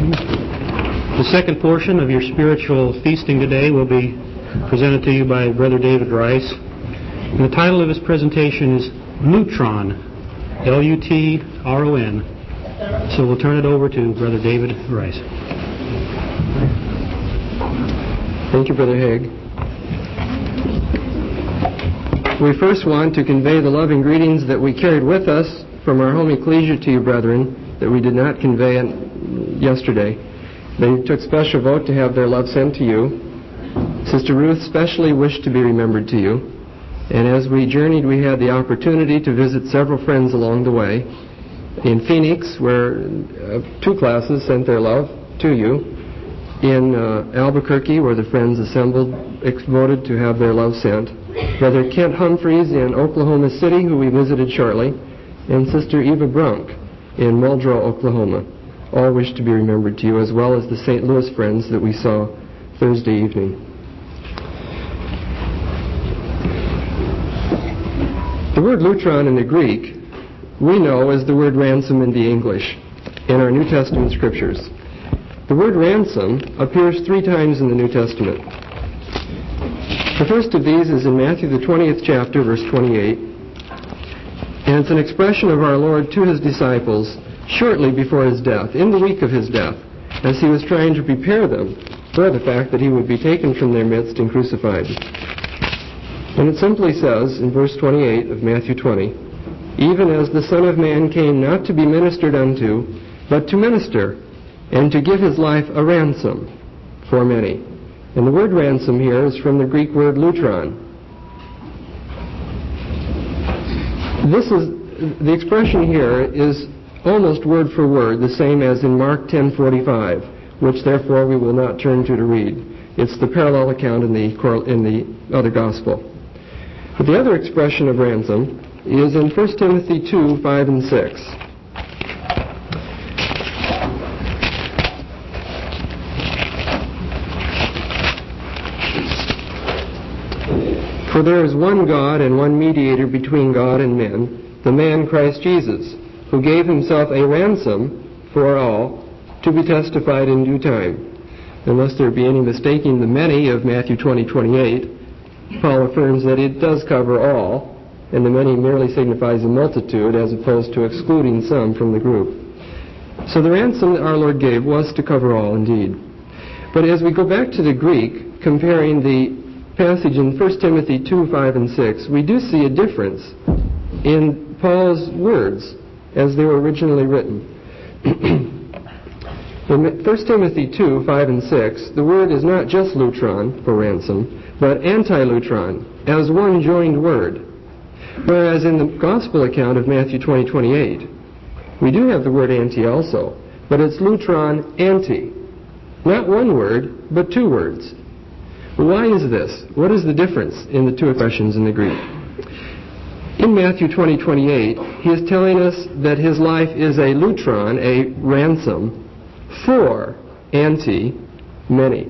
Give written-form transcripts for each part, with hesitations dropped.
The second portion of your spiritual feasting today will be presented to you by Brother David Rice. And the title of his presentation is Lutron, L-U-T-R-O-N. So we'll turn it over to Brother David Rice. Thank you, Brother Haig. We first want to convey the loving greetings that we carried with us from our home ecclesia to you, brethren, that we did not convey yesterday. They took special vote to have their love sent to you. Sister Ruth specially wished to be remembered to you. And as we journeyed, we had the opportunity to visit several friends along the way. In Phoenix, where 2 classes sent their love to you. In Albuquerque, where the friends assembled, voted to have their love sent. Brother Kent Humphreys in Oklahoma City, who we visited shortly, and Sister Eva Brunk in Muldrow, Oklahoma, all wish to be remembered to you, as well as the St. Louis friends that we saw Thursday evening. The word lutron in the Greek we know as the word ransom in the English in our New Testament scriptures. The word ransom appears 3 times in the New Testament. The first of these is in Matthew the 20th chapter, verse 28, and it's an expression of our Lord to his disciples shortly before his death, in the week of his death, as he was trying to prepare them for the fact that he would be taken from their midst and crucified. And it simply says in verse 28 of Matthew 20, "Even as the Son of Man came not to be ministered unto, but to minister, and to give his life a ransom for many." And the word ransom here is from the Greek word lutron. The expression here is almost word for word the same as in Mark 10:45, which therefore we will not turn to read. It's the parallel account in the other gospel. But the other expression of ransom is in 1 Timothy 2:5 and 6. "For there is one God and one mediator between God and men, the man Christ Jesus, who gave himself a ransom for all, to be testified in due time." Unless there be any mistaking the many of Matthew 20:28, Paul affirms that it does cover all, and the many merely signifies a multitude as opposed to excluding some from the group. So the ransom that our Lord gave was to cover all indeed. But as we go back to the Greek, comparing the passage in 1 Timothy 2:5 and 6, we do see a difference in Paul's words as they were originally written. In 1 Timothy 2:5 and 6, the word is not just lutron for ransom, but anti-lutron as one joined word. Whereas in the gospel account of Matthew 20:28, we do have the word anti also, but it's lutron anti. Not one word, but 2 words. Why is this? What is the difference in the 2 expressions in the Greek? In Matthew 20:28, he is telling us that his life is a lutron, a ransom, for many.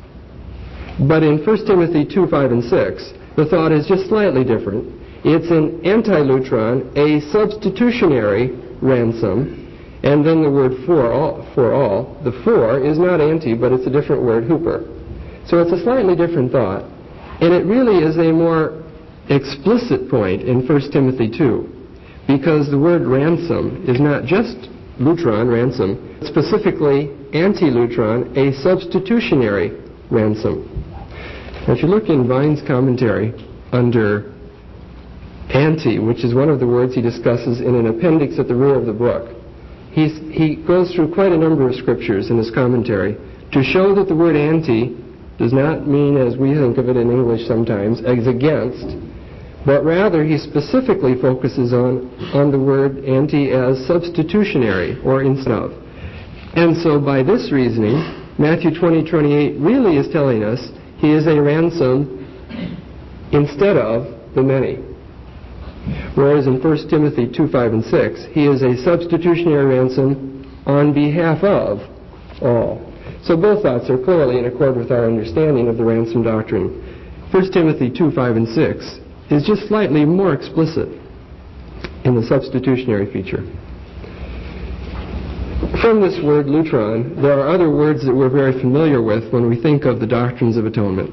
But in 1 Timothy 2:5 and 6, the thought is just slightly different. It's an anti-lutron, a substitutionary ransom, and then the word for all. The for is not anti, but it's a different word, huper. So it's a slightly different thought, and it really is a more explicit point in 1 Timothy 2, because the word ransom is not just lutron, ransom, specifically anti-lutron, a substitutionary ransom. Now, if you look in Vine's commentary under anti, which is one of the words he discusses in an appendix at the rear of the book, he goes through quite a number of scriptures in his commentary to show that the word anti does not mean, as we think of it in English sometimes, as against, but rather he specifically focuses on the word anti as substitutionary, or instead of. And so by this reasoning, Matthew 20:28 really is telling us he is a ransom instead of the many. Whereas in 1 Timothy 2:5 and 6, he is a substitutionary ransom on behalf of all. So both thoughts are clearly in accord with our understanding of the ransom doctrine. 1 Timothy 2:5 and 6 is just slightly more explicit in the substitutionary feature. From this word lutron, there are other words that we're very familiar with when we think of the doctrines of atonement.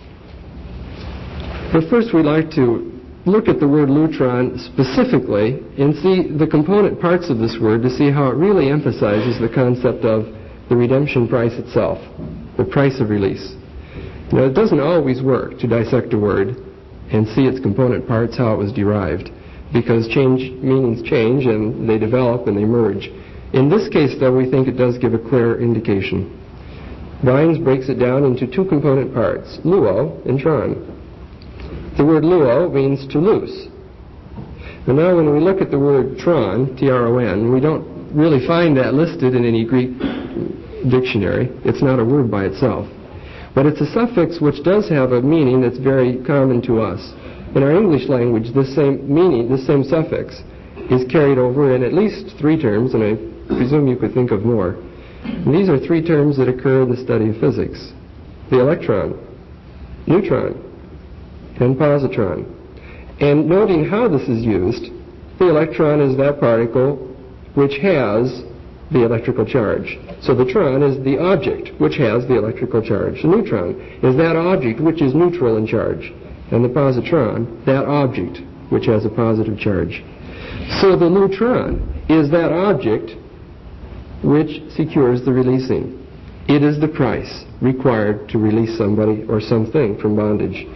But first we'd like to look at the word lutron specifically and see the component parts of this word to see how it really emphasizes the concept of the redemption price itself, the price of release. Now, it doesn't always work to dissect a word and see its component parts, how it was derived, because meanings change and they develop and they merge. In this case, though, we think it does give a clear indication. Vines breaks it down into two component parts, luo and tron. The word luo means to loose. And now when we look at the word tron, T-R-O-N, we don't really find that listed in any Greek dictionary. It's not a word by itself. But it's a suffix which does have a meaning that's very common to us. In our English language, this same meaning, this same suffix, is carried over in at least three terms, and I presume you could think of more. And these are three terms that occur in the study of physics: the electron, neutron, and positron. And noting how this is used, the electron is that particle which has the electrical charge. So the tron is the object which has the electrical charge. The neutron is that object which is neutral in charge. And the positron, that object which has a positive charge. So the lutron is that object which secures the releasing. It is the price required to release somebody or something from bondage.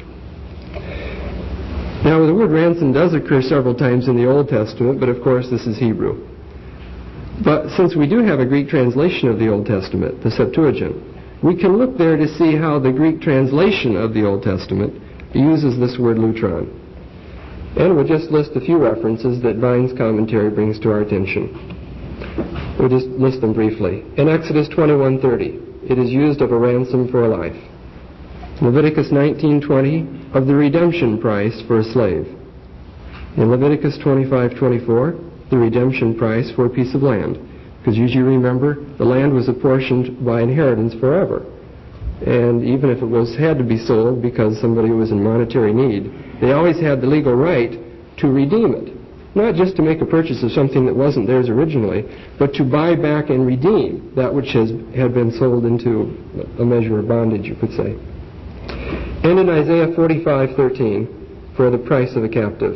Now, the word ransom does occur several times in the Old Testament, but of course this is Hebrew. But since we do have a Greek translation of the Old Testament, the Septuagint, we can look there to see how the Greek translation of the Old Testament uses this word lutron. And we'll just list a few references that Vine's commentary brings to our attention. We'll just list them briefly. In Exodus 21:30, it is used of a ransom for a life. Leviticus 19:20, of the redemption price for a slave. In Leviticus 25:24, the redemption price for a piece of land. Because usually remember, the land was apportioned by inheritance forever. And even if it had to be sold because somebody was in monetary need, they always had the legal right to redeem it. Not just to make a purchase of something that wasn't theirs originally, but to buy back and redeem that which had been sold into a measure of bondage, you could say. And in Isaiah 45:13, for the price of a captive.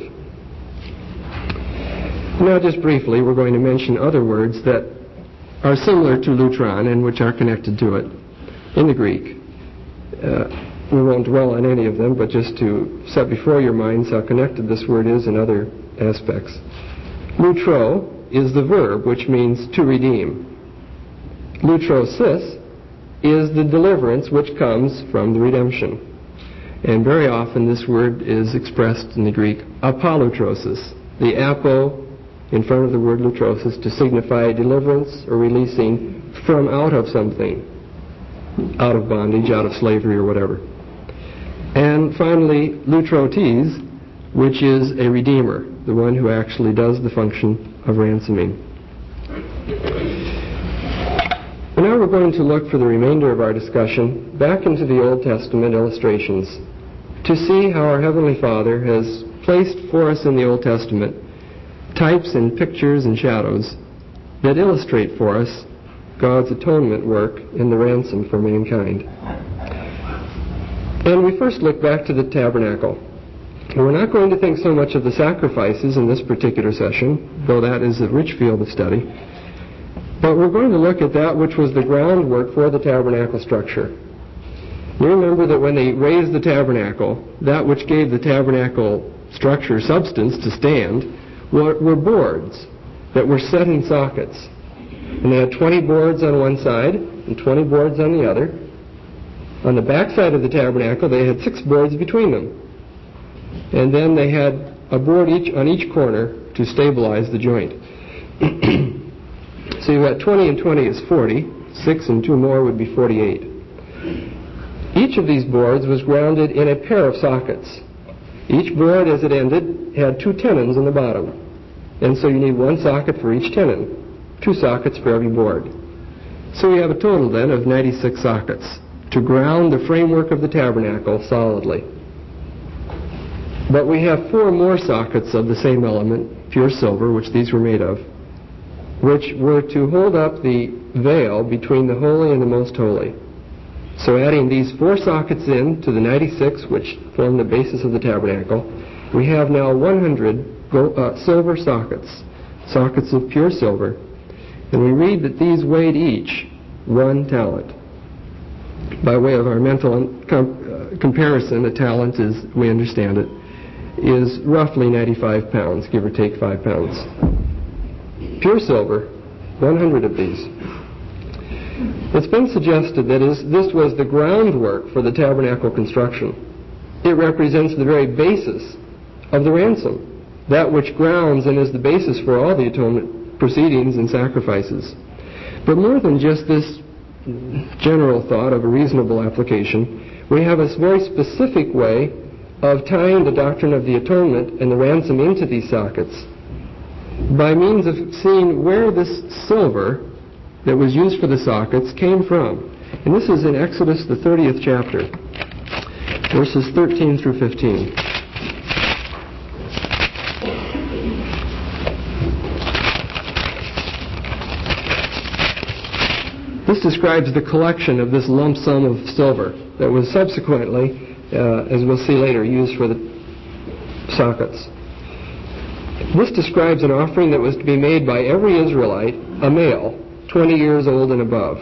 Now, just briefly, we're going to mention other words that are similar to lutron and which are connected to it in the Greek. We won't dwell on any of them, but just to set before your minds how connected this word is in other aspects. Lutro is the verb, which means to redeem. Lutrosis is the deliverance which comes from the redemption. And very often this word is expressed in the Greek apolutrosis, the apo in front of the word lutrosis to signify deliverance or releasing from out of something, out of bondage, out of slavery or whatever. And finally, lutrotes, which is a redeemer, the one who actually does the function of ransoming. And now we're going to look for the remainder of our discussion back into the Old Testament illustrations to see how our Heavenly Father has placed for us in the Old Testament types and pictures and shadows that illustrate for us God's atonement work in the ransom for mankind. And we first look back to the tabernacle. And we're not going to think so much of the sacrifices in this particular session, though that is a rich field of study. But we're going to look at that which was the groundwork for the tabernacle structure. You remember that when they raised the tabernacle, that which gave the tabernacle structure substance to stand were boards that were set in sockets. And they had 20 boards on one side and 20 boards on the other. On the back side of the tabernacle, they had 6 boards between them. And then they had a board on each corner to stabilize the joint. So you've got 20 and 20 is 40. 6 and 2 more would be 48. Each of these boards was grounded in a pair of sockets. Each board, as it ended, had 2 tenons in the bottom. And so you need 1 socket for each tenon, 2 sockets for every board. So we have a total then of 96 sockets to ground the framework of the tabernacle solidly. But we have 4 more sockets of the same element, pure silver, which these were made of. which were to hold up the veil between the holy and the most holy. So adding these 4 sockets in to the 96, which form the basis of the tabernacle, we have now 100 silver sockets, sockets of pure silver. And we read that these weighed each 1 talent. By way of our mental comparison, a talent is, we understand it, is roughly 95 pounds, give or take 5 pounds. Pure silver, 100 of these. It's been suggested that this was the groundwork for the tabernacle construction. It represents the very basis of the ransom, that which grounds and is the basis for all the atonement proceedings and sacrifices. But more than just this general thought of a reasonable application, we have a very specific way of tying the doctrine of the atonement and the ransom into these sockets by means of seeing where this silver that was used for the sockets came from. And this is in Exodus, the 30th chapter, verses 13 through 15. This describes the collection of this lump sum of silver that was subsequently, as we'll see later, used for the sockets. This describes an offering that was to be made by every Israelite, a male, 20 years old and above.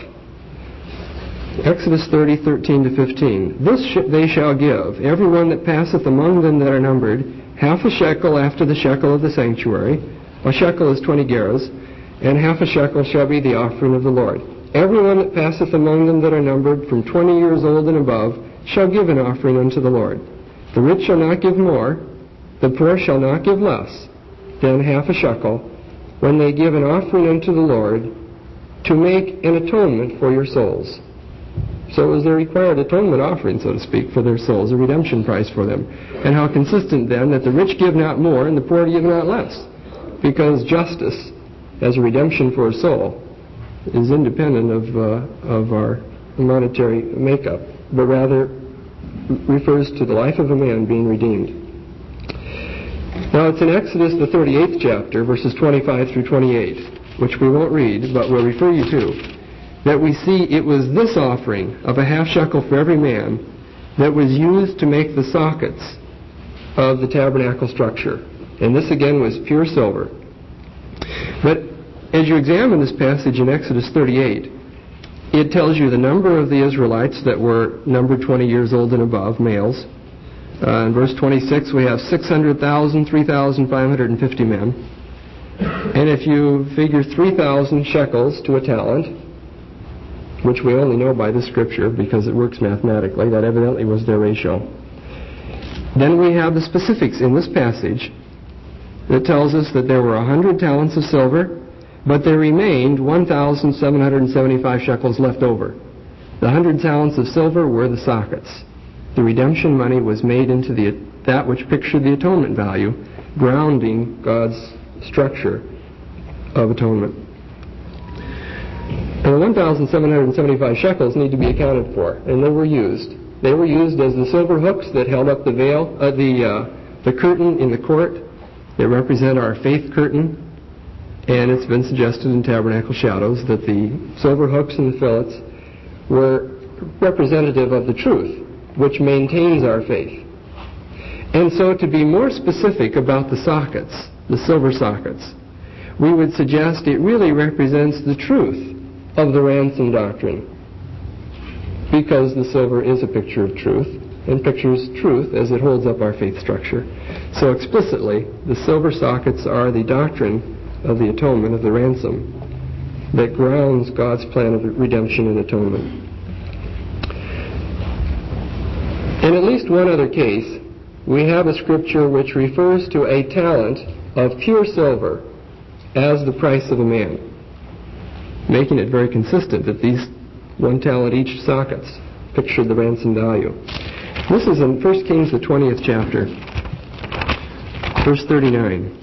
Exodus 30, 13 to 15. This they shall give, every one that passeth among them that are numbered, half a shekel after the shekel of the sanctuary. A shekel is 20 gerahs, and half a shekel shall be the offering of the Lord. Every one that passeth among them that are numbered, from 20 years old and above, shall give an offering unto the Lord. The rich shall not give more, the poor shall not give less than half a shekel, when they give an offering unto the Lord, to make an atonement for your souls. So it was their required atonement offering, so to speak, for their souls, a redemption price for them. And how consistent then that the rich give not more and the poor give not less, because justice as a redemption for a soul is independent of our monetary makeup, but rather refers to the life of a man being redeemed. Now it's in Exodus, the 38th chapter, verses 25 through 28, which we won't read, but we'll refer you to, that we see it was this offering of a half shekel for every man that was used to make the sockets of the tabernacle structure. And this again was pure silver. But as you examine this passage in Exodus 38, it tells you the number of the Israelites that were numbered 20 years old and above, males. In verse 26, we have 600,000, 3,550 men. And if you figure 3,000 shekels to a talent, which we only know by the scripture because it works mathematically, that evidently was their ratio. Then we have the specifics in this passage that tells us that there were 100 talents of silver, but there remained 1,775 shekels left over. The 100 talents of silver were the sockets. The redemption money was made into that which pictured the atonement value, grounding God's structure of atonement. And the 1,775 shekels need to be accounted for, and they were used. They were used as the silver hooks that held up the veil, the curtain in the court that represent our faith curtain. And it's been suggested in Tabernacle Shadows that the silver hooks and the fillets were representative of the truth, which maintains our faith. And so to be more specific about the sockets, the silver sockets, we would suggest it really represents the truth of the ransom doctrine, because the silver is a picture of truth and pictures truth as it holds up our faith structure. So explicitly, the silver sockets are the doctrine of the atonement, of the ransom, that grounds God's plan of redemption and atonement. In at least one other case, we have a scripture which refers to a talent of pure silver as the price of a man, making it very consistent that these 1 talent each sockets pictured the ransom value. This is in 1 Kings, the 20th chapter, verse 39.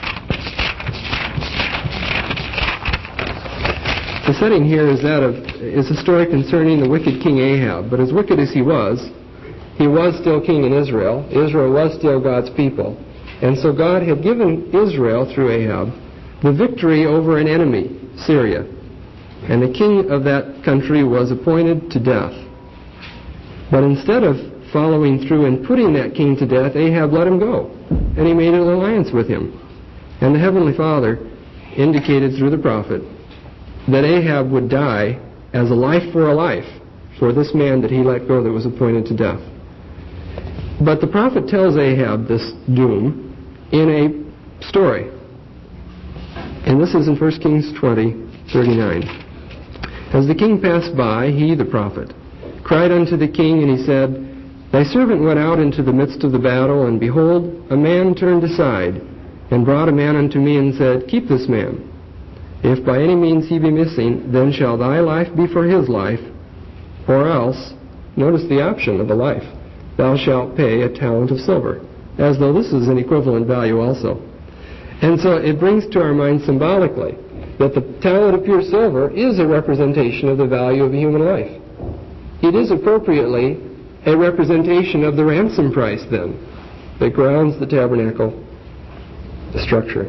The setting here is a story concerning the wicked King Ahab. But as wicked as he was still king in Israel. Israel was still God's people. And so God had given Israel, through Ahab, the victory over an enemy, Syria. And the king of that country was appointed to death. But instead of following through and putting that king to death, Ahab let him go. And he made an alliance with him. And the Heavenly Father indicated through the prophet that Ahab would die as a life for this man that he let go that was appointed to death. But the prophet tells Ahab this doom in a story. And this is in 1 Kings 20:39. As the king passed by, he, the prophet, cried unto the king, and he said, Thy servant went out into the midst of the battle, and behold, a man turned aside, and brought a man unto me, and said, Keep this man. If by any means he be missing, then shall thy life be for his life, or else, notice the option of a life, thou shalt pay a talent of silver, as though this is an equivalent value also. And so it brings to our mind symbolically that the talent of pure silver is a representation of the value of a human life. It is appropriately a representation of the ransom price, then, that grounds the tabernacle structure.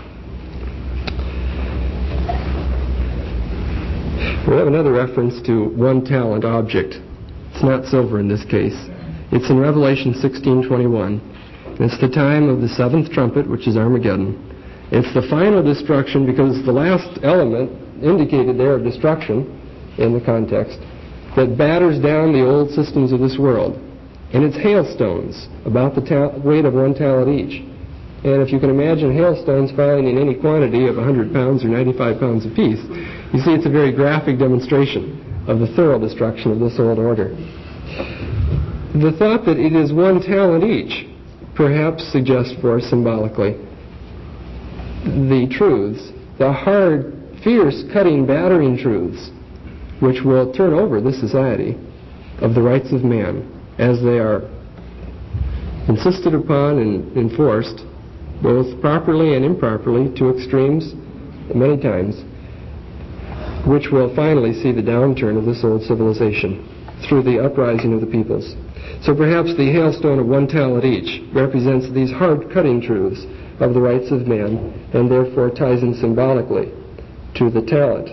We have another reference to 1 talent object. It's not silver in this case. It's in Revelation 16:21. It's the time of the seventh trumpet, which is Armageddon. It's the final destruction, because the last element indicated there of destruction in the context that batters down the old systems of this world. And it's hailstones, about the weight of 1 talent each. And if you can imagine hailstones falling in any quantity of 100 pounds or 95 pounds apiece, you see it's a very graphic demonstration of the thorough destruction of this old order. The thought that it is 1 talent each perhaps suggests for us symbolically the truths, the hard, fierce, cutting, battering truths, which will turn over this society of the rights of man as they are insisted upon and enforced, both properly and improperly, to extremes many times, which will finally see the downturn of this old civilization through the uprising of the peoples. So perhaps the hailstone of 1 talent each represents these hard-cutting truths of the rights of man, and therefore ties in symbolically to the talent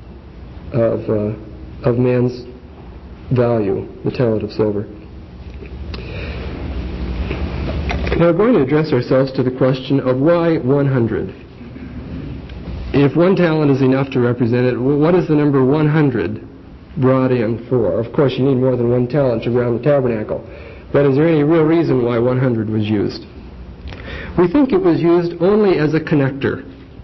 of man's value, the talent of silver. Now we're going to address ourselves to the question of why 100. If 1 talent is enough to represent it, what is the number 100 brought in for? Of course, you need more than 1 talent to ground the tabernacle. But is there any real reason why 100 was used? We think it was used only as a connector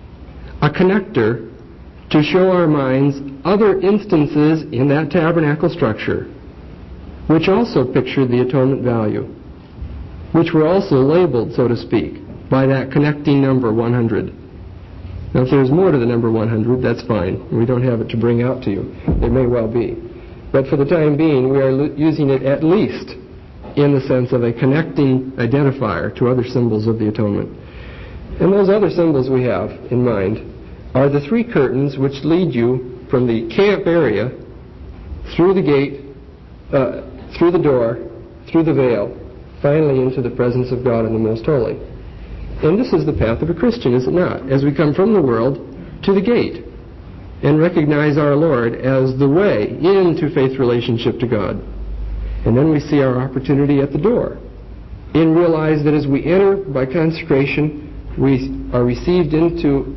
to show our minds other instances in that tabernacle structure which also pictured the atonement value, which were also labeled, so to speak, by that connecting number 100. Now, if there's more to the number 100, that's fine. We don't have it to bring out to you. There may well be. But for the time being, we are using it at least in the sense of a connecting identifier to other symbols of the atonement. And those other symbols we have in mind are the 3 curtains which lead you from the camp area through the gate, through the door, through the veil, finally into the presence of God in the Most Holy. And this is the path of a Christian, is it not? As we come from the world to the gate and recognize our Lord as the way into faith relationship to God. And then we see our opportunity at the door and realize that as we enter by consecration, we are received into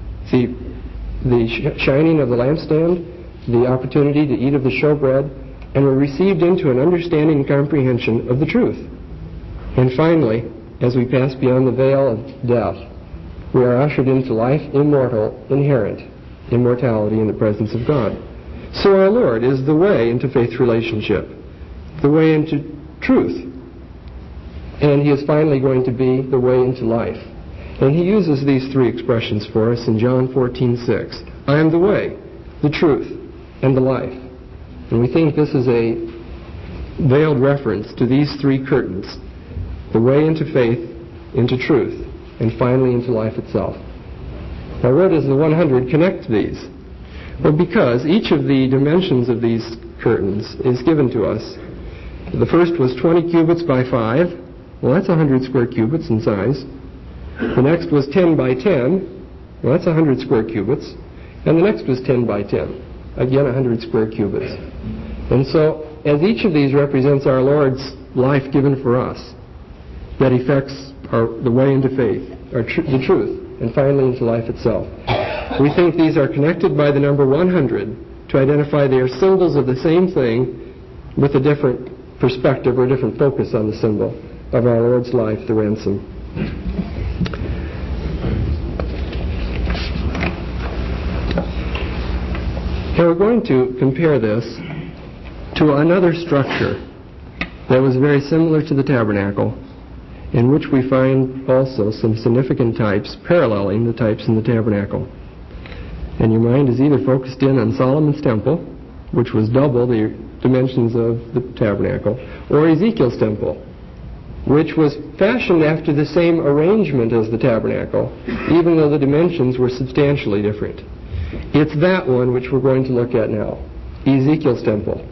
the shining of the lampstand, the opportunity to eat of the showbread, and we're received into an understanding and comprehension of the truth. And finally, as we pass beyond the veil of death, we are ushered into life immortal, inherent immortality in the presence of God. So our Lord is the way into faith relationship, the way into truth, and He is finally going to be the way into life. And He uses these 3 expressions for us in John 14:6. I am the way, the truth, and the life. And we think this is a veiled reference to these 3 curtains: the way into faith, into truth, and finally into life itself. Now, where does the 100 connect to these? Well, because each of the dimensions of these curtains is given to us. The first was 20 cubits by 5. Well, that's 100 square cubits in size. The next was 10 by 10. Well, that's 100 square cubits. And the next was 10 by 10. Again, 100 square cubits. And so, as each of these represents our Lord's life given for us, that effects the way into faith, the truth, and finally into life itself. We think these are connected by the number 100 to identify they are symbols of the same thing with a different perspective or different focus on the symbol of our Lord's life, the ransom. Now we're going to compare this to another structure that was very similar to the tabernacle, in which we find also some significant types paralleling the types in the tabernacle. And your mind is either focused in on Solomon's temple, which was double the dimensions of the tabernacle, or Ezekiel's temple, which was fashioned after the same arrangement as the tabernacle, even though the dimensions were substantially different. It's that one which we're going to look at now, Ezekiel's temple.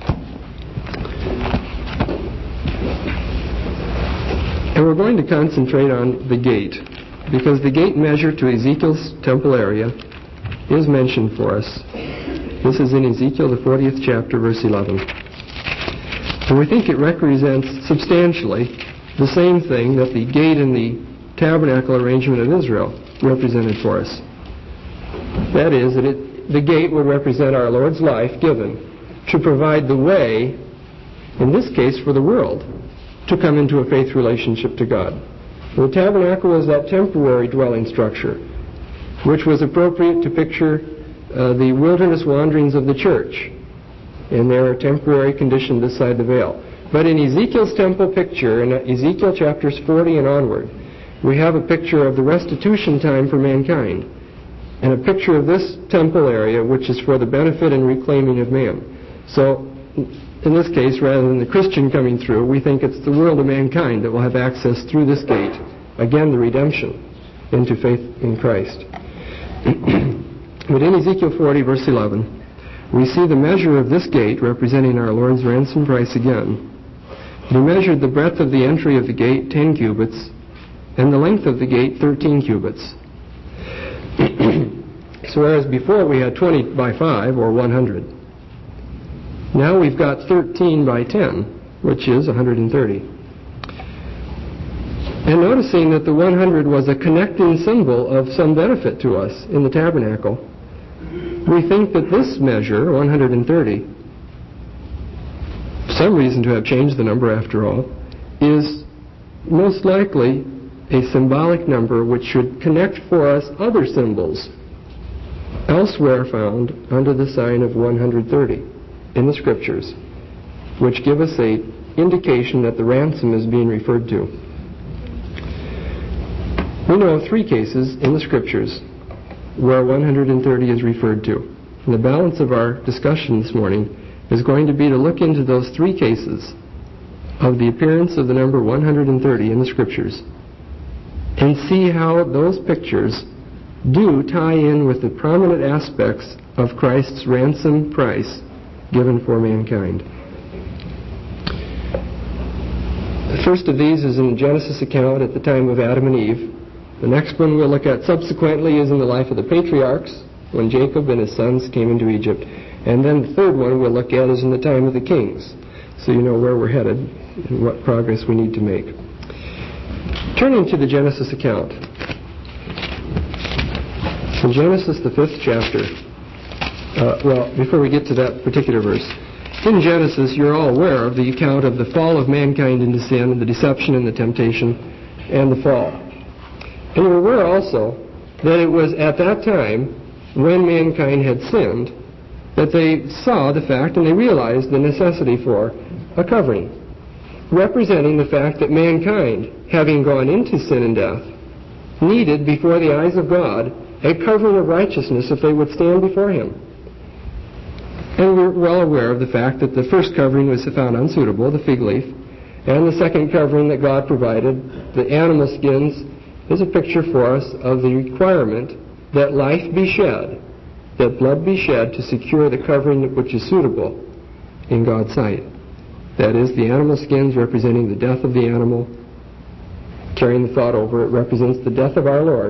And we're going to concentrate on the gate, because the gate measure to Ezekiel's temple area is mentioned for us. This is in Ezekiel, the 40th chapter, verse 11. And we think it represents substantially the same thing that the gate in the tabernacle arrangement of Israel represented for us. That is, that the gate would represent our Lord's life given to provide the way, in this case for the world, to come into a faith relationship to God. The tabernacle was that temporary dwelling structure, which was appropriate to picture the wilderness wanderings of the church in their temporary condition this side the veil. But in Ezekiel's temple picture, in Ezekiel chapters 40 and onward, we have a picture of the restitution time for mankind, and a picture of this temple area, which is for the benefit and reclaiming of man. So, in this case, rather than the Christian coming through, we think it's the world of mankind that will have access through this gate. Again, the redemption into faith in Christ. But in Ezekiel 40, verse 11, we see the measure of this gate representing our Lord's ransom price again. He measured the breadth of the entry of the gate, 10 cubits, and the length of the gate, 13 cubits. So whereas before we had 20 by 5, or 100, now we've got 13 by 10, which is 130. And noticing that the 100 was a connecting symbol of some benefit to us in the tabernacle, we think that this measure, 130, some reason to have changed the number after all, is most likely a symbolic number which should connect for us other symbols elsewhere found under the sign of 130 in the Scriptures, which give us a indication that the ransom is being referred to. We know of 3 cases in the Scriptures where 130 is referred to. And the balance of our discussion this morning is going to be to look into those 3 cases of the appearance of the number 130 in the Scriptures and see how those pictures do tie in with the prominent aspects of Christ's ransom price given for mankind. The first of these is in the Genesis account at the time of Adam and Eve. The next one we'll look at subsequently is in the life of the patriarchs, when Jacob and his sons came into Egypt. And then the third one we'll look at is in the time of the kings, so you know where we're headed and what progress we need to make. Turning to the Genesis account. In Genesis, the 5th chapter, before we get to that particular verse, in Genesis you're all aware of the account of the fall of mankind into sin, the deception and the temptation, and the fall. And you're aware also that it was at that time, when mankind had sinned, that they saw the fact and they realized the necessity for a covering, representing the fact that mankind, having gone into sin and death, needed, before the eyes of God, a covering of righteousness if they would stand before Him. And we're well aware of the fact that the first covering was found unsuitable, the fig leaf, and the second covering that God provided, the animal skins, is a picture for us of the requirement that life be shed, that blood be shed to secure the covering which is suitable in God's sight. That is, the animal skins representing the death of the animal, carrying the thought over, it represents the death of our Lord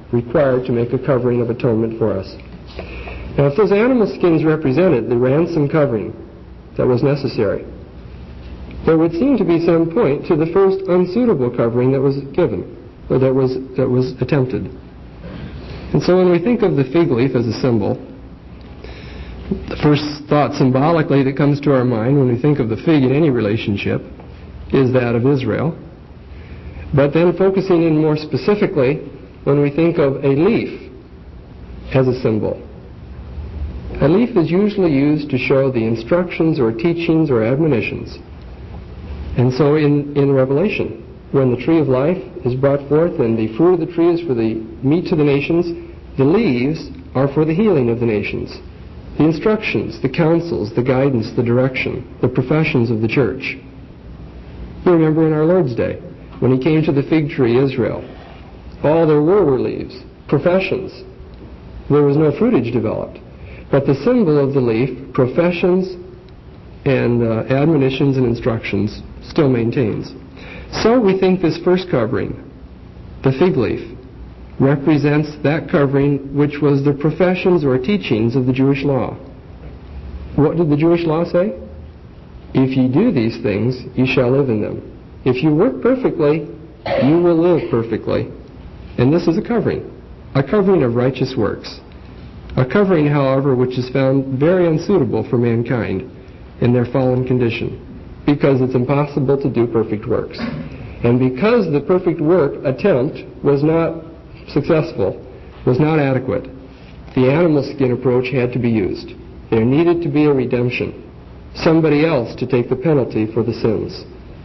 required to make a covering of atonement for us. Now, if those animal skins represented the ransom covering that was necessary, there would seem to be some point to the first unsuitable covering that was given, or that was attempted. And so when we think of the fig leaf as a symbol, the first thought symbolically that comes to our mind when we think of the fig in any relationship is that of Israel. But then focusing in more specifically, when we think of a leaf as a symbol, a leaf is usually used to show the instructions or teachings or admonitions. And so in Revelation, when the tree of life is brought forth and the fruit of the tree is for the meat to the nations, the leaves are for the healing of the nations. The instructions, the counsels, the guidance, the direction, the professions of the church. You remember in our Lord's day, when he came to the fig tree, Israel, all there were leaves, professions. There was no fruitage developed. But the symbol of the leaf, professions and admonitions and instructions, still maintains. So we think this first covering, the fig leaf, represents that covering which was the professions or teachings of the Jewish law. What did the Jewish law say? If ye do these things, ye shall live in them. If you work perfectly, you will live perfectly. And this is a covering of righteous works. A covering, however, which is found very unsuitable for mankind in their fallen condition, because it's impossible to do perfect works. And because the perfect work attempt was not successful, was not adequate, the animal skin approach had to be used. There needed to be a redemption, somebody else to take the penalty for the sins.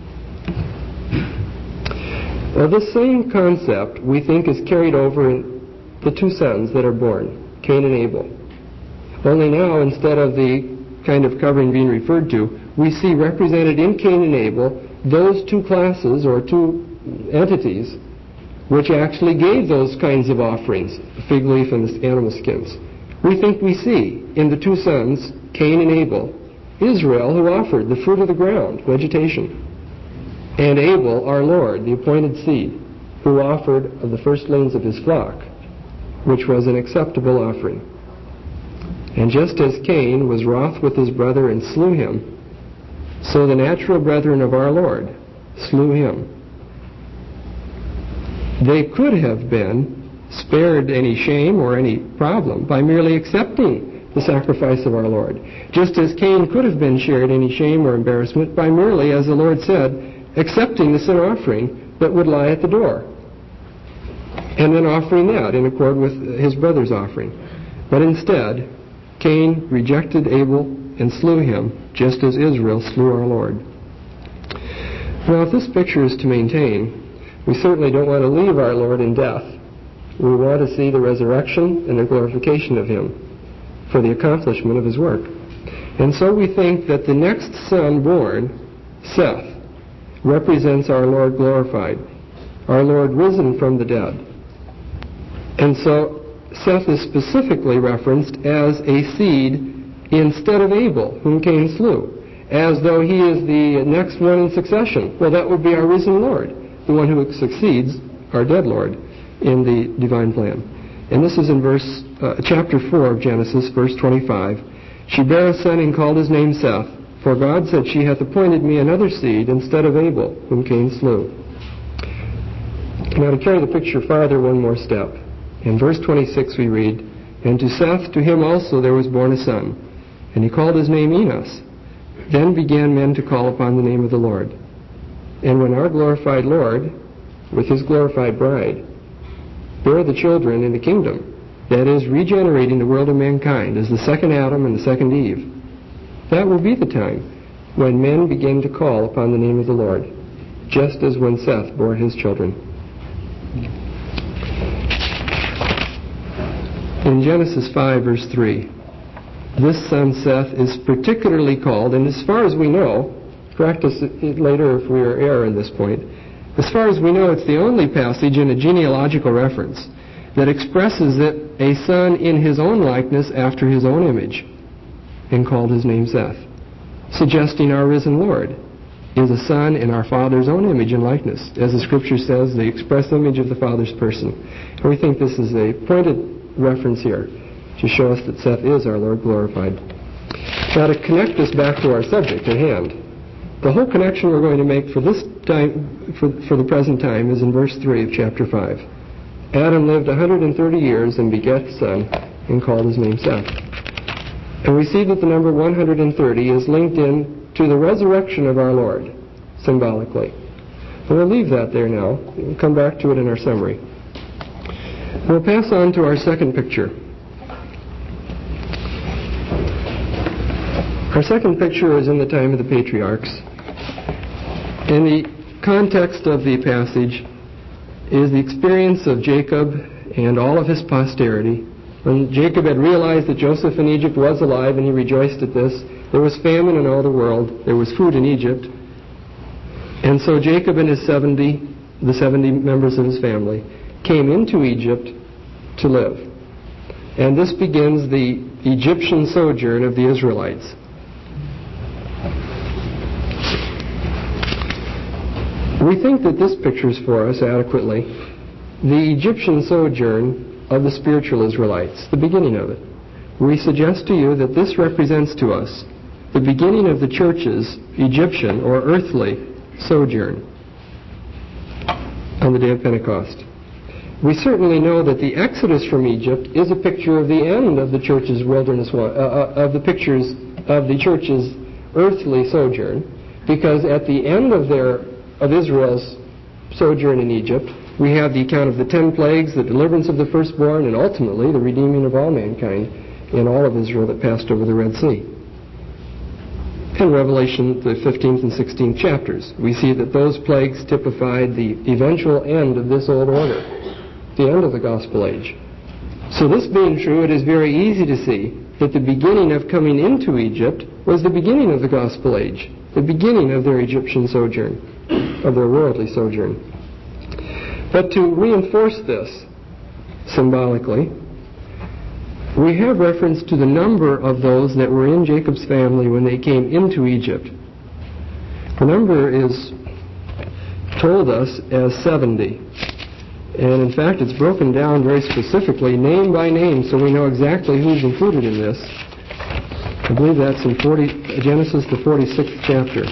Well, this same concept, we think, is carried over in the two sons that are born, Cain and Abel. Only now, instead of the kind of covering being referred to, we see represented in Cain and Abel those two classes or two entities which actually gave those kinds of offerings, the fig leaf and the animal skins. We think we see in the two sons, Cain and Abel, Israel, who offered the fruit of the ground, vegetation, and Abel, our Lord, the appointed seed, who offered of the firstlings of his flock, which was an acceptable offering. And just as Cain was wroth with his brother and slew him, so the natural brethren of our Lord slew him. They could have been spared any shame or any problem by merely accepting the sacrifice of our Lord, just as Cain could have been spared any shame or embarrassment by merely, as the Lord said, accepting the sin offering that would lie at the door, and then offering that in accord with his brother's offering. But instead, Cain rejected Abel and slew him, just as Israel slew our Lord. Now, if this picture is to maintain, we certainly don't want to leave our Lord in death. We want to see the resurrection and the glorification of him for the accomplishment of his work. And so we think that the next son born, Seth, represents our Lord glorified, our Lord risen from the dead. And so Seth is specifically referenced as a seed instead of Abel, whom Cain slew, as though he is the next one in succession. Well, that would be our risen Lord, the one who succeeds our dead Lord in the divine plan. And this is in chapter 4 of Genesis, verse 25. She bare a son and called his name Seth, for God said, she hath appointed me another seed instead of Abel, whom Cain slew. Now, to carry the picture farther one more step, in verse 26 we read, and to Seth, to him also there was born a son, and he called his name Enos. Then began men to call upon the name of the Lord. And when our glorified Lord, with his glorified bride, bear the children in the kingdom, that is, regenerating the world of mankind as the second Adam and the second Eve, that will be the time when men begin to call upon the name of the Lord, just as when Seth bore his children. In Genesis 5, verse 3, this son Seth is particularly called, and as far as we know, practice it later if we are error in this point, as far as we know, it's the only passage in a genealogical reference that expresses it a son in his own likeness after his own image, and called his name Seth, suggesting our risen Lord. is a son in our Father's own image and likeness. As the Scripture says, the express image of the Father's person. And we think this is a pointed reference here to show us that Seth is our Lord glorified. Now, to connect us back to our subject at hand, the whole connection we're going to make for this time, for the present time, is in verse 3 of chapter 5. Adam lived 130 years and begat a son and called his name Seth. And we see that the number 130 is linked in to the resurrection of our Lord, symbolically. And we'll leave that there now. We'll come back to it in our summary. We'll pass on to our second picture. Our second picture is in the time of the patriarchs. And the context of the passage is the experience of Jacob and all of his posterity. When Jacob had realized that Joseph in Egypt was alive, and he rejoiced at this, there was famine in all the world. There was food in Egypt. And so Jacob and the 70 members of his family, came into Egypt to live. And this begins the Egyptian sojourn of the Israelites. We think that this pictures for us adequately the Egyptian sojourn of the spiritual Israelites, the beginning of it. We suggest to you that this represents to us the beginning of the church's Egyptian or earthly sojourn on the day of Pentecost. We certainly know that the Exodus from Egypt is a picture of the end of the church's wilderness, of the pictures of the church's earthly sojourn, because at the end of Israel's sojourn in Egypt, we have the account of the 10 plagues, the deliverance of the firstborn, and ultimately the redeeming of all mankind in all of Israel that passed over the Red Sea. In Revelation, the 15th and 16th chapters, we see that those plagues typified the eventual end of this old order, the end of the gospel age. So this being true, it is very easy to see that the beginning of coming into Egypt was the beginning of the gospel age, the beginning of their Egyptian sojourn, of their worldly sojourn. But to reinforce this symbolically, we have reference to the number of those that were in Jacob's family when they came into Egypt. The number is told us as 70. And in fact, it's broken down very specifically, name by name, so we know exactly who's included in this. I believe that's in Genesis, the 46th chapter.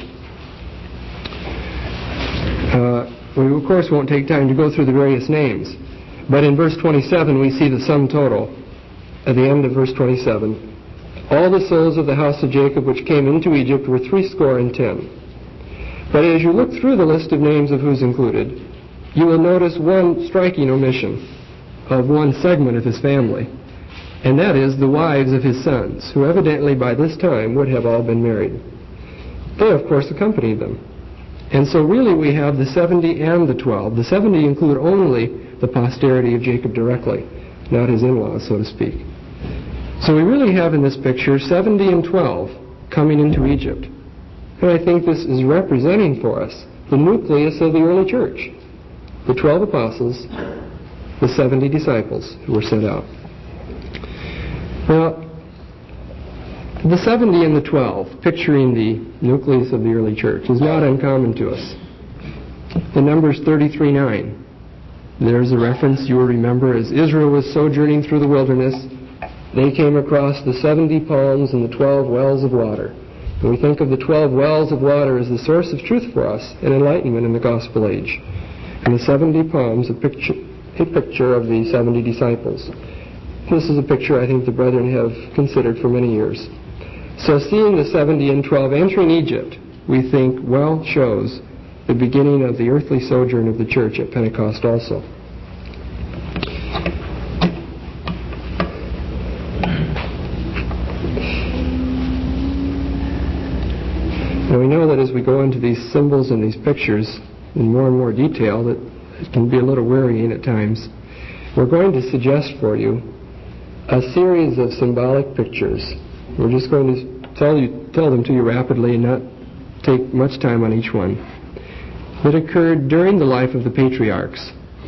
We, of course, won't take time to go through the various names. But in verse 27, we see the sum total. At the end of verse 27, all the souls of the house of Jacob which came into Egypt were 70. But as you look through the list of names of who's included, you will notice one striking omission of one segment of his family, and that is the wives of his sons, who evidently by this time would have all been married. They, of course, accompanied them. And so really we have the 70 and the 12. The 70 include only the posterity of Jacob directly, not his in-laws, so to speak. So we really have in this picture 70 and 12 coming into Egypt. And I think this is representing for us the nucleus of the early church. The 12 apostles, the 70 disciples who were sent out. Now, the 70 and the 12, picturing the nucleus of the early church, is not uncommon to us. The number's 33:9. There's a reference you will remember as Israel was sojourning through the wilderness. They came across the 70 palms and the 12 wells of water. And we think of the 12 wells of water as the source of truth for us and enlightenment in the gospel age. And the 70 palms, a picture of the 70 disciples. This is a picture I think the brethren have considered for many years. So seeing the 70 and 12 entering Egypt, we think well shows the beginning of the earthly sojourn of the church at Pentecost also. Now we know that as we go into these symbols and these pictures in more and more detail, that it can be a little wearying at times. We're going to suggest for you a series of symbolic pictures. We're just going to tell them to you rapidly and not take much time on each one, that occurred during the life of the patriarchs.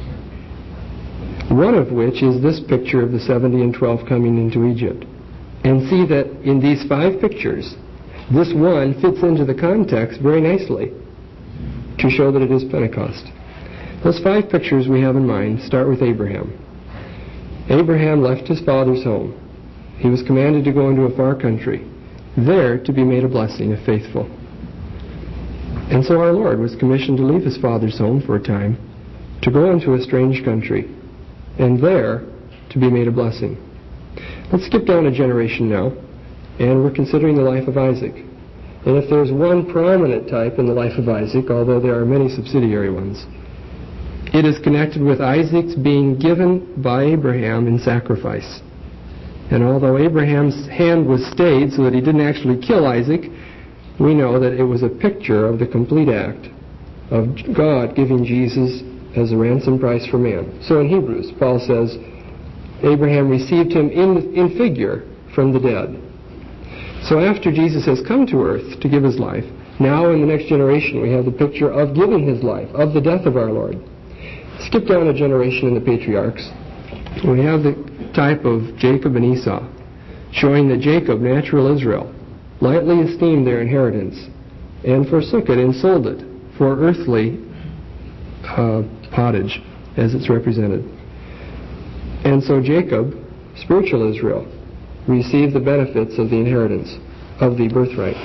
One of which is this picture of the 70 and 12 coming into Egypt. And see that in these 5 pictures, this one fits into the context very nicely to show that it is Pentecost. Those 5 pictures we have in mind start with Abraham. Abraham left his father's home. He was commanded to go into a far country, there to be made a blessing if faithful. And so our Lord was commissioned to leave his father's home for a time, to go into a strange country, and there to be made a blessing. Let's skip down a generation now, and we're considering the life of Isaac. And if there's one prominent type in the life of Isaac, although there are many subsidiary ones, it is connected with Isaac's being given by Abraham in sacrifice. And although Abraham's hand was stayed so that he didn't actually kill Isaac, we know that it was a picture of the complete act of God giving Jesus as a ransom price for man. So in Hebrews, Paul says, Abraham received him in figure from the dead. So after Jesus has come to earth to give his life, now in the next generation we have the picture of giving his life, of the death of our Lord. Skip down a generation in the patriarchs. We have the type of Jacob and Esau, showing that Jacob, natural Israel, lightly esteemed their inheritance and forsook it and sold it for earthly pottage, as it's represented. And so Jacob, spiritual Israel, received the benefits of the inheritance, of the birthright.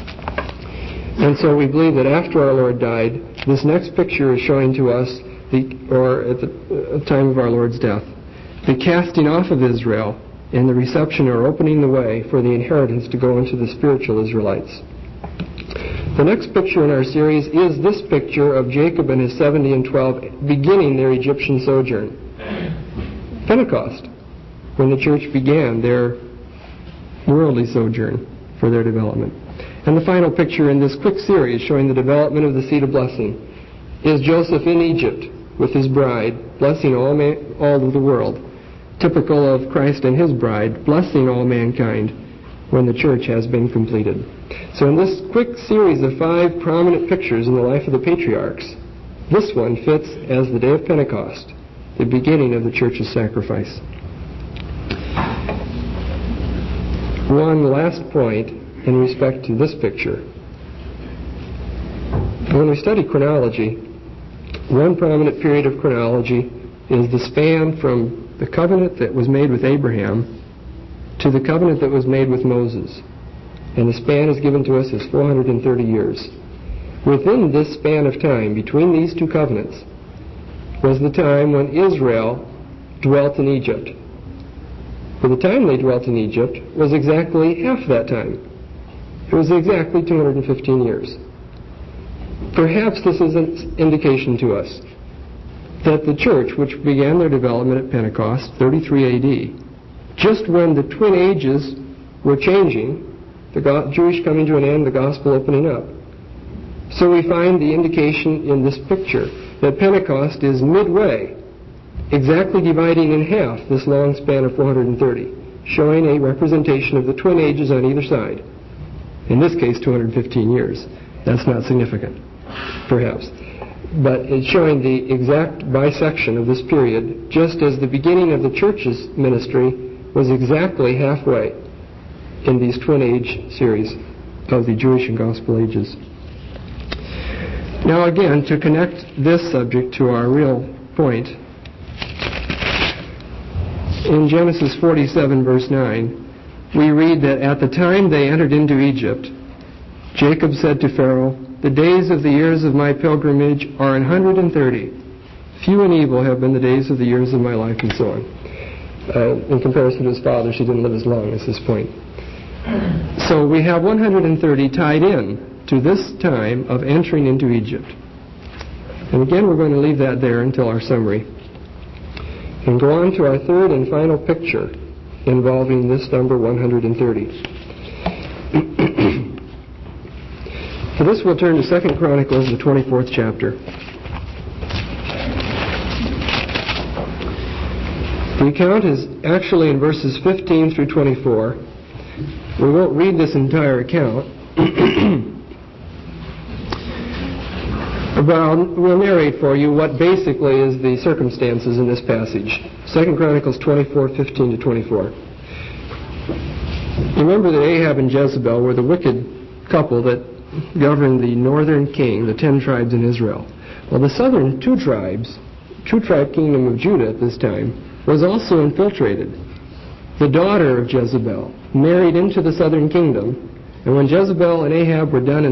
And so we believe that after our Lord died, this next picture is showing to us, at the time of our Lord's death, the casting off of Israel and the reception or opening the way for the inheritance to go into the spiritual Israelites. The next picture in our series is this picture of Jacob and his 70 and 12 beginning their Egyptian sojourn. Pentecost, when the church began their worldly sojourn for their development. And the final picture in this quick series showing the development of the seed of blessing is Joseph in Egypt with his bride, blessing all of the world, typical of Christ and his bride, blessing all mankind when the church has been completed. So in this quick series of 5 prominent pictures in the life of the patriarchs, this one fits as the day of Pentecost, the beginning of the church's sacrifice. One last point in respect to this picture. When we study chronology, one prominent period of chronology is the span from the covenant that was made with Abraham to the covenant that was made with Moses. And the span is given to us as 430 years. Within this span of time, between these 2 covenants, was the time when Israel dwelt in Egypt. For the time they dwelt in Egypt was exactly half that time. It was exactly 215 years. Perhaps this is an indication to us that the church, which began their development at Pentecost, 33 AD, just when the twin ages were changing, the Jewish coming to an end, the gospel opening up. So we find the indication in this picture that Pentecost is midway, exactly dividing in half this long span of 430, showing a representation of the twin ages on either side. In this case, 215 years. That's not significant, perhaps. But it's showing the exact bisection of this period, just as the beginning of the church's ministry was exactly halfway in these twin age series of the Jewish and Gospel ages. Now again, to connect this subject to our real point, in Genesis 47 verse 9, we read that at the time they entered into Egypt, Jacob said to Pharaoh, "The days of the years of my pilgrimage are 130. Few and evil have been the days of the years of my life," and so on. In comparison to his father, she didn't live as long as this point. So we have 130 tied in to this time of entering into Egypt. And again, we're going to leave that there until our summary. And go on to our third and final picture involving this number 130. For this, we'll turn to 2 Chronicles, the 24th chapter. The account is actually in verses 15 through 24. We won't read this entire account, but we'll narrate for you what basically is the circumstances in this passage. 2 Chronicles 24, 15 to 24. Remember that Ahab and Jezebel were the wicked couple that governed the northern king, the 10 tribes in Israel. Well, the southern two-tribe kingdom of Judah at this time was also infiltrated. The daughter of Jezebel married into the southern kingdom, and when Jezebel and Ahab were done in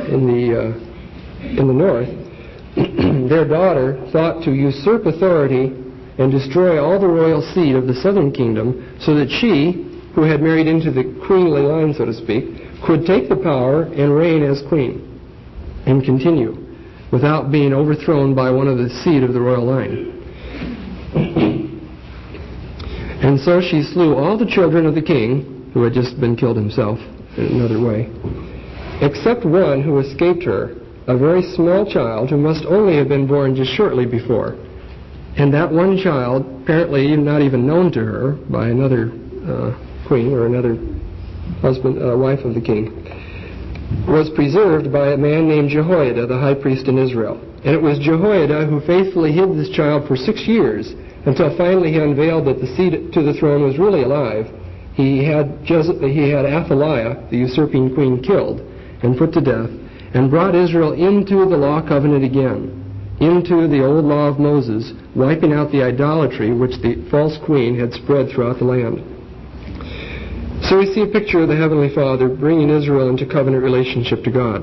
the north, their daughter thought to usurp authority and destroy all the royal seed of the southern kingdom so that she, who had married into the queenly line, so to speak, could take the power and reign as queen and continue without being overthrown by one of the seed of the royal line. And so she slew all the children of the king, who had just been killed himself in another way, except one who escaped her, a very small child who must only have been born just shortly before. And that one child, apparently not even known to her by another queen or another wife of the king, was preserved by a man named Jehoiada, the high priest in Israel. And it was Jehoiada who faithfully hid this child for 6 years until finally he unveiled that the seed to the throne was really alive. He had Athaliah, the usurping queen, killed and put to death, and brought Israel into the law covenant again, into the old law of Moses, wiping out the idolatry which the false queen had spread throughout the land. So we see a picture of the Heavenly Father bringing Israel into covenant relationship to God.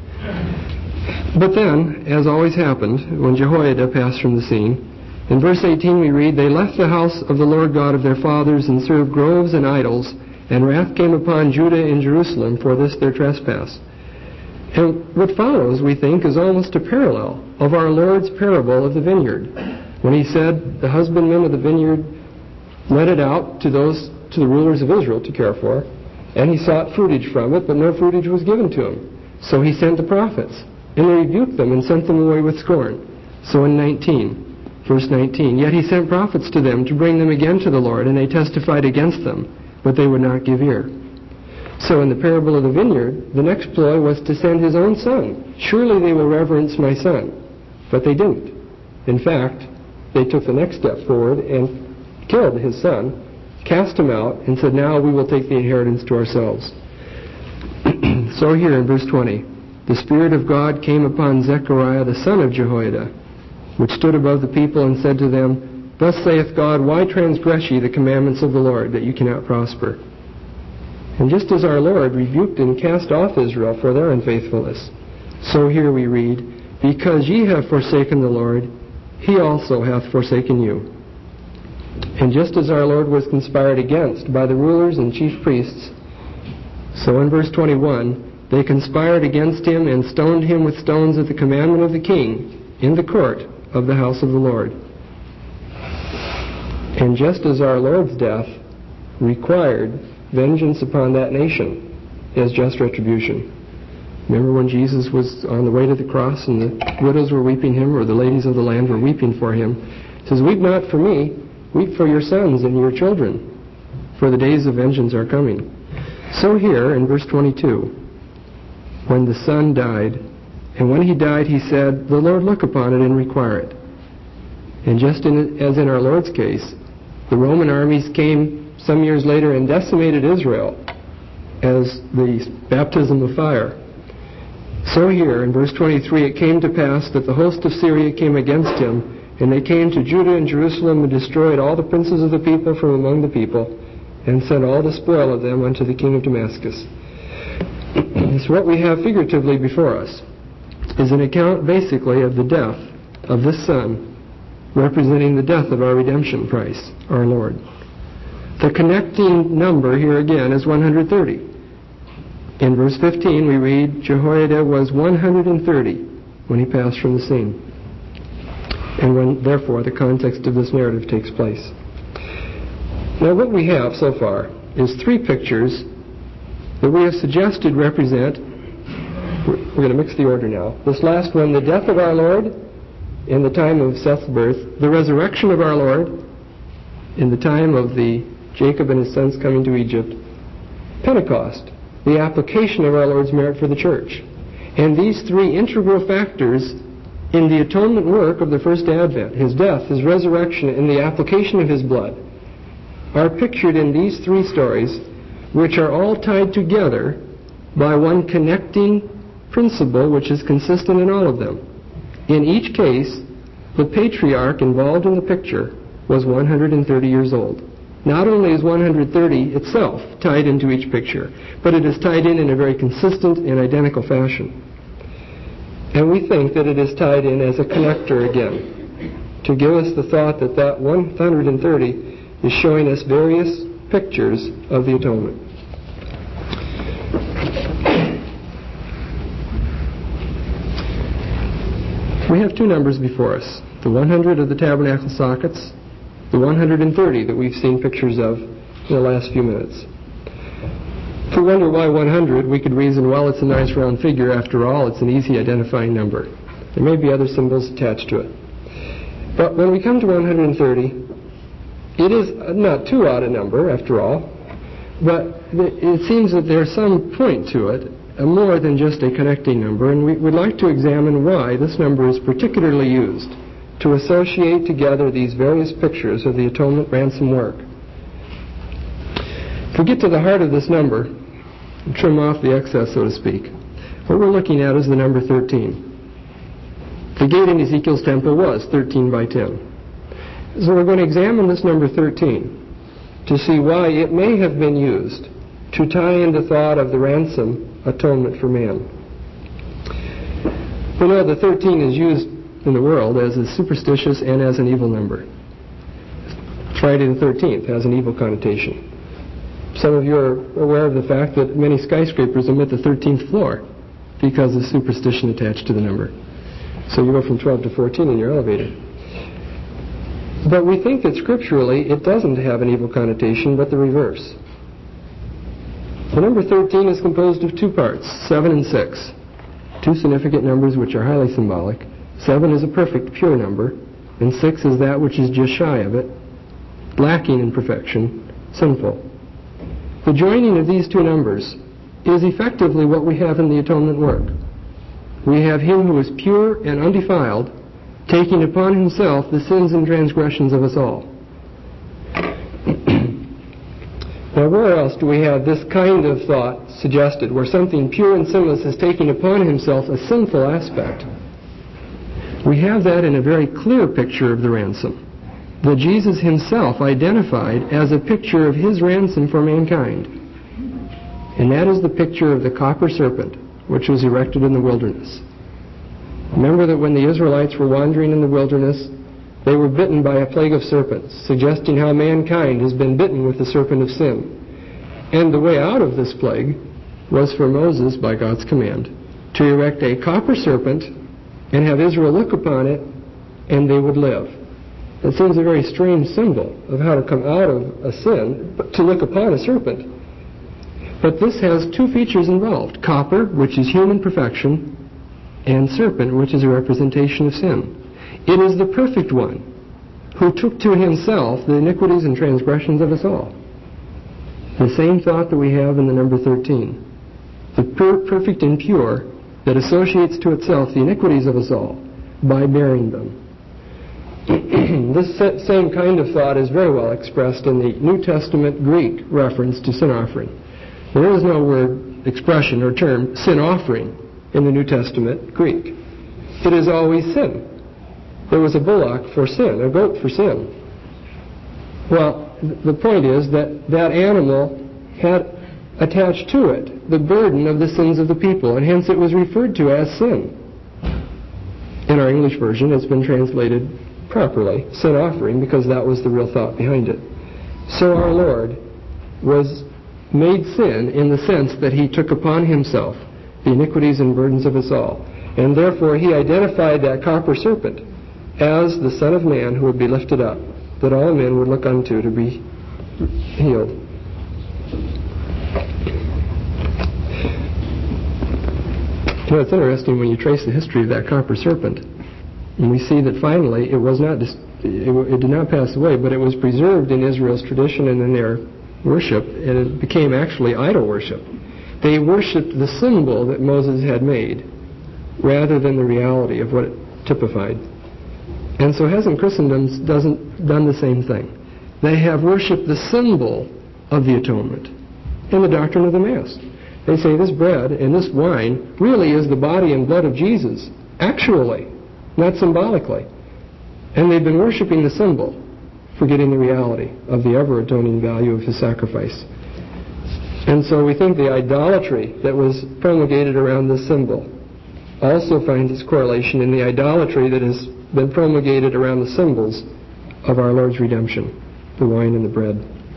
But then, as always happened, when Jehoiada passed from the scene, in verse 18 we read, "They left the house of the Lord God of their fathers and served groves and idols, and wrath came upon Judah and Jerusalem for this their trespass." And what follows, we think, is almost a parallel of our Lord's parable of the vineyard, when he said the husbandmen of the vineyard let it out to the rulers of Israel to care for, and he sought fruitage from it, but no fruitage was given to him. So he sent the prophets, and they rebuked them and sent them away with scorn. So in verse 19, "Yet he sent prophets to them to bring them again to the Lord, and they testified against them, but they would not give ear." So in the parable of the vineyard, the next ploy was to send his own son. "Surely they will reverence my son." But they didn't. In fact, they took the next step forward and killed his son, cast him out, and said, "Now we will take the inheritance to ourselves." So here in verse 20, "The Spirit of God came upon Zechariah the son of Jehoiada, which stood above the people, and said to them, Thus saith God, Why transgress ye the commandments of the Lord, that ye cannot prosper?" And just as our Lord rebuked and cast off Israel for their unfaithfulness, so here we read, "Because ye have forsaken the Lord, he also hath forsaken you." And just as our Lord was conspired against by the rulers and chief priests, so in verse 21, they conspired against him and stoned him with stones at the commandment of the king in the court of the house of the Lord. And just as our Lord's death required vengeance upon that nation as just retribution. Remember when Jesus was on the way to the cross and the widows were weeping him, or the ladies of the land were weeping for him? He says, "Weep not for me, weep for your sons and your children, for the days of vengeance are coming." So here in verse 22, when the son died, and when he died he said, "The Lord look upon it and require it." And just as in our Lord's case, the Roman armies came some years later and decimated Israel as the baptism of fire. So here in verse 23, "It came to pass that the host of Syria came against him, and they came to Judah and Jerusalem and destroyed all the princes of the people from among the people, and sent all the spoil of them unto the king of Damascus." So what we have figuratively before us is an account basically of the death of this son, representing the death of our redemption price, our Lord. The connecting number here again is 130. In verse 15 we read, "Jehoiada was 130 when he passed from the scene." And when, therefore, the context of this narrative takes place. Now what we have so far is 3 pictures that we have suggested represent, we're going to mix the order now. This last one, the death of our Lord in the time of Seth's birth, the resurrection of our Lord in the time of the Jacob and his sons coming to Egypt, Pentecost, the application of our Lord's merit for the church. And these 3 integral factors in the atonement work of the first advent, his death, his resurrection, and the application of his blood, are pictured in these 3 stories, which are all tied together by one connecting principle which is consistent in all of them. In each case, the patriarch involved in the picture was 130 years old. Not only is 130 itself tied into each picture, but it is tied in a very consistent and identical fashion. And we think that it is tied in as a connector again, to give us the thought that that 130 is showing us various pictures of the atonement. We have two numbers before us, the 100 of the tabernacle sockets, the 130 that we've seen pictures of in the last few minutes. If we wonder why 100, we could reason, well, it's a nice round figure. After all, it's an easy identifying number. There may be other symbols attached to it. But when we come to 130, it is not too odd a number, after all, but it seems that there's some point to it, more than just a connecting number, and we would like to examine why this number is particularly used to associate together these various pictures of the atonement ransom work. If we get to the heart of this number, and trim off the excess, so to speak, what we're looking at is the number 13. The gate in Ezekiel's temple was 13 by 10. So we're going to examine this number 13 to see why it may have been used to tie in the thought of the ransom atonement for man. We know that 13 is used in the world as a superstitious and as an evil number. Friday the 13th has an evil connotation. Some of you are aware of the fact that many skyscrapers omit the 13th floor because of superstition attached to the number. So you go from 12 to 14 in your elevator. But we think that scripturally it doesn't have an evil connotation, but the reverse. The number 13 is composed of two parts, 7 and 6. Two significant numbers which are highly symbolic. 7 is a perfect, pure number, and 6 is that which is just shy of it, lacking in perfection, sinful. The joining of these two numbers is effectively what we have in the atonement work. We have him who is pure and undefiled, taking upon himself the sins and transgressions of us all. Now, where else do we have this kind of thought suggested, where something pure and sinless is taking upon himself a sinful aspect? We have that in a very clear picture of the ransom, that Jesus himself identified as a picture of his ransom for mankind. And that is the picture of the copper serpent, which was erected in the wilderness. Remember that when the Israelites were wandering in the wilderness, they were bitten by a plague of serpents, suggesting how mankind has been bitten with the serpent of sin. And the way out of this plague was for Moses, by God's command, to erect a copper serpent and have Israel look upon it, and they would live. It seems a very strange symbol of how to come out of a sin, but to look upon a serpent. But this has two features involved: copper, which is human perfection, and serpent, which is a representation of sin. It is the perfect one who took to himself the iniquities and transgressions of us all. The same thought that we have in the number 13. The perfect and pure that associates to itself the iniquities of us all by bearing them. This same kind of thought is very well expressed in the New Testament Greek reference to sin offering. There is no word, expression, or term, sin offering, in the New Testament Greek. It is always sin. There was a bullock for sin, a goat for sin. Well, the point is that that animal had attached to it the burden of the sins of the people, and hence it was referred to as sin. In our English version, it's been translated properly, sin offering, because that was the real thought behind it. So our Lord was made sin in the sense that he took upon himself the iniquities and burdens of us all. And therefore he identified that copper serpent as the Son of Man who would be lifted up, that all men would look unto to be healed. You know, it's interesting when you trace the history of that copper serpent, and we see that finally it did not pass away, but it was preserved in Israel's tradition and in their worship, and it became actually idol worship. They worshipped the symbol that Moses had made rather than the reality of what it typified. And so hasn't Christendom done the same thing? They have worshipped the symbol of the atonement in the doctrine of the Mass. They say this bread and this wine really is the body and blood of Jesus, actually, not symbolically. And they've been worshiping the symbol, forgetting the reality of the ever-atoning value of his sacrifice. And so we think the idolatry that was promulgated around this symbol also finds its correlation in the idolatry that has been promulgated around the symbols of our Lord's redemption, the wine and the bread.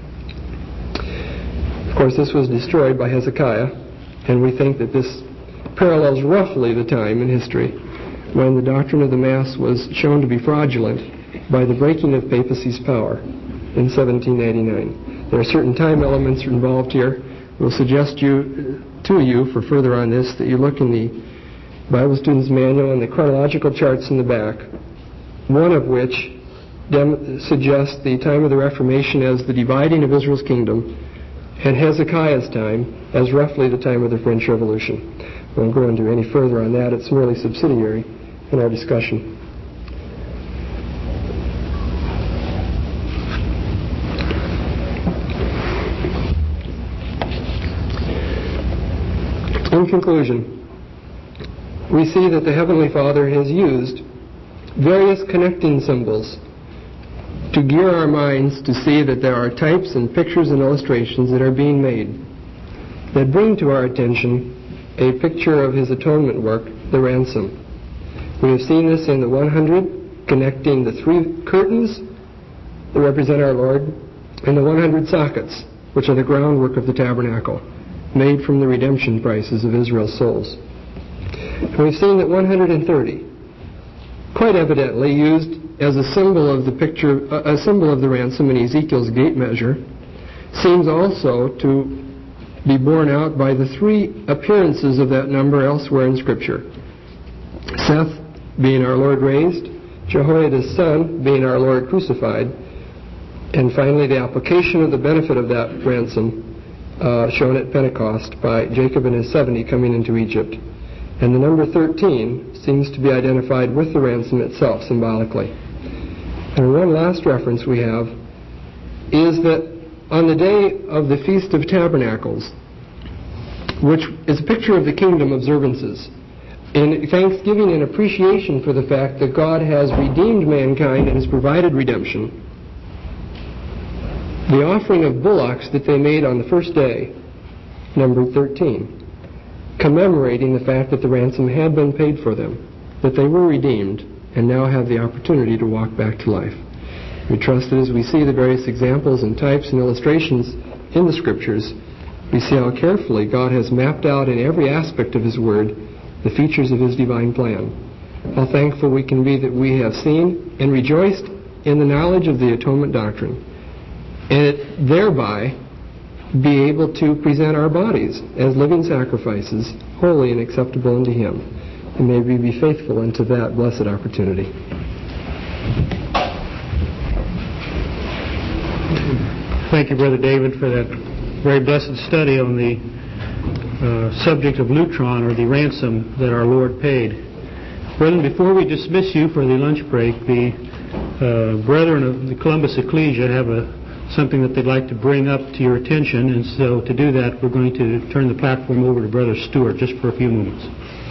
Of course, this was destroyed by Hezekiah, and we think that this parallels roughly the time in history when the doctrine of the Mass was shown to be fraudulent by the breaking of papacy's power in 1789. There are certain time elements involved here. We'll suggest to you for further on this that you look in the Bible Student's Manual and the chronological charts in the back, one of which suggests the time of the Reformation as the dividing of Israel's kingdom, and Hezekiah's time as roughly the time of the French Revolution. I won't go into any further on that. It's merely subsidiary in our discussion. In conclusion, we see that the Heavenly Father has used various connecting symbols to gear our minds to see that there are types and pictures and illustrations that are being made that bring to our attention a picture of his atonement work, the ransom. We have seen this in the 100, connecting the 3 curtains that represent our Lord, and the 100 sockets, which are the groundwork of the tabernacle, made from the redemption prices of Israel's souls. And we've seen that 130, quite evidently used as a symbol of the picture, a symbol of the ransom in Ezekiel's gate measure, seems also to be borne out by the 3 appearances of that number elsewhere in Scripture. Seth being our Lord raised, Jehoiada's son being our Lord crucified, and finally the application of the benefit of that ransom shown at Pentecost by Jacob and his 70 coming into Egypt. And the number 13 seems to be identified with the ransom itself symbolically. And one last reference we have is that on the day of the Feast of Tabernacles, which is a picture of the kingdom observances, in thanksgiving and appreciation for the fact that God has redeemed mankind and has provided redemption, the offering of bullocks that they made on the first day, numbered 13, commemorating the fact that the ransom had been paid for them, that they were redeemed, and now have the opportunity to walk back to life. We trust that as we see the various examples and types and illustrations in the Scriptures, we see how carefully God has mapped out in every aspect of His Word the features of His divine plan. How thankful we can be that we have seen and rejoiced in the knowledge of the atonement doctrine, and thereby be able to present our bodies as living sacrifices, holy and acceptable unto Him. And may we be faithful unto that blessed opportunity. Thank you, Brother David, for that very blessed study on the subject of lutron, or the ransom that our Lord paid. Brethren, before we dismiss you for the lunch break, the brethren of the Columbus Ecclesia have something that they'd like to bring up to your attention, and so to do that, we're going to turn the platform over to Brother Stewart just for a few moments.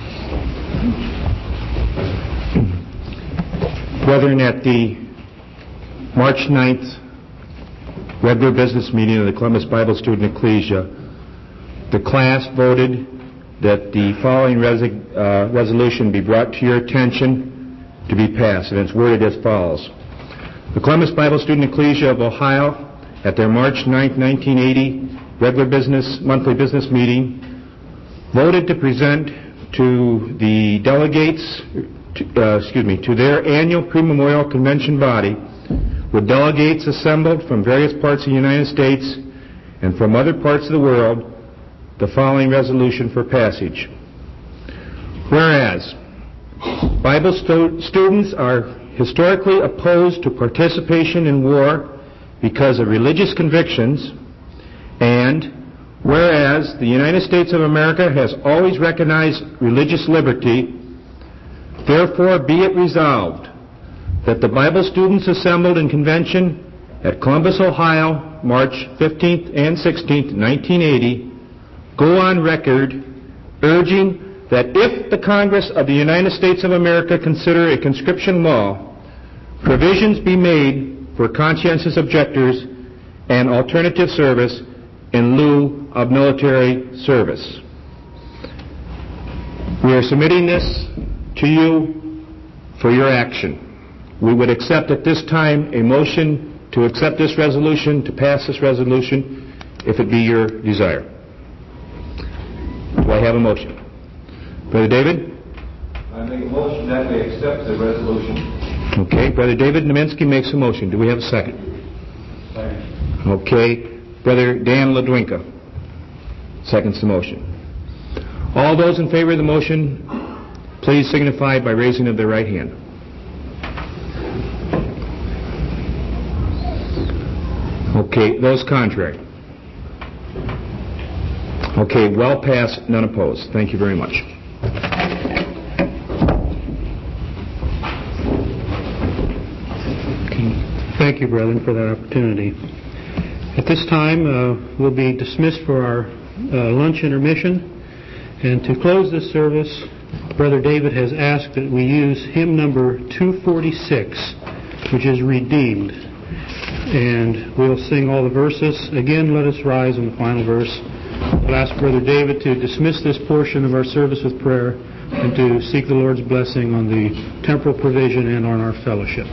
Brethren, at the March 9th regular business meeting of the Columbus Bible Student Ecclesia, the class voted that the following resolution be brought to your attention to be passed, and it's worded as follows. The Columbus Bible Student Ecclesia of Ohio, at their March 9th, 1980 regular monthly business meeting, voted to present to the delegates, to their annual prememorial convention body, with delegates assembled from various parts of the United States and from other parts of the world, the following resolution for passage. Whereas Bible students are historically opposed to participation in war because of religious convictions, and whereas the United States of America has always recognized religious liberty, therefore be it resolved that the Bible students assembled in convention at Columbus, Ohio, March 15th and 16th, 1980, go on record urging that if the Congress of the United States of America consider a conscription law, provisions be made for conscientious objectors and alternative service in lieu of military service. We are submitting this to you for your action. We would accept at this time a motion to accept this resolution, to pass this resolution, if it be your desire. Do I have a motion? Brother David? I make a motion that we accept the resolution. Okay. Brother David Naminsky makes a motion. Do we have a second? Second. Okay. Brother Dan Ledwinka seconds the motion. All those in favor of the motion, please signify by raising of their right hand. Okay. Those contrary? Okay. Well passed, none opposed. Thank you very much. Thank you, brethren, for that opportunity. At this time, we'll be dismissed for our lunch intermission. And to close this service, Brother David has asked that we use hymn number 246, which is Redeemed. And we'll sing all the verses. Again, let us rise in the final verse. I'll ask Brother David to dismiss this portion of our service with prayer and to seek the Lord's blessing on the temporal provision and on our fellowship.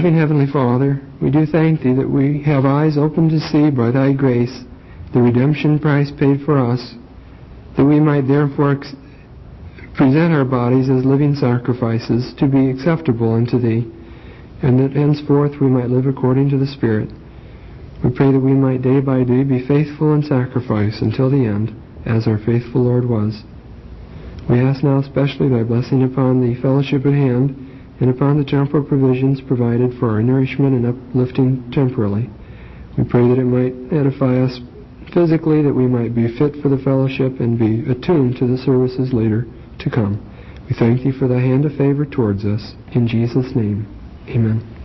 loving Heavenly Father, we do thank Thee that we have eyes open to see by Thy grace the redemption price paid for us, that we might therefore present our bodies as living sacrifices to be acceptable unto Thee, and that henceforth we might live according to the Spirit. We pray that we might day by day be faithful in sacrifice until the end, as our faithful Lord was. We ask now especially Thy blessing upon the fellowship at hand, and upon the temporal provisions provided for our nourishment and uplifting temporally. We pray that it might edify us physically, that we might be fit for the fellowship and be attuned to the services later to come. We thank Thee for Thy hand of favor towards us. In Jesus' name, amen.